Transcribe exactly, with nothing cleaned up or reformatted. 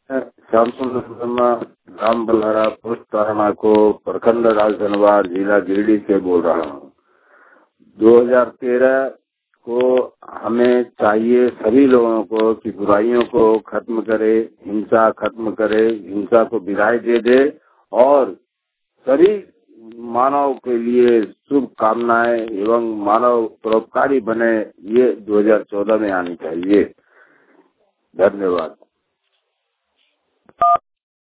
Shyam Sundar Sharma, Ram Balhara, post Tarana को प्रखंड राजधनवार, जिला गिरिडीह से बोल रहा हूँ। दो हज़ार तेरह को हमें चाहिए सभी लोगों को कि बुराइयों को खत्म करे, हिंसा खत्म करे, हिंसा को विदाई दे दे और सभी मानव के लिए शुभ कामनाएं एवं मानव परोपकारी बने, ये दो हज़ार चौदह में आनी चाहिए। धन्यवाद।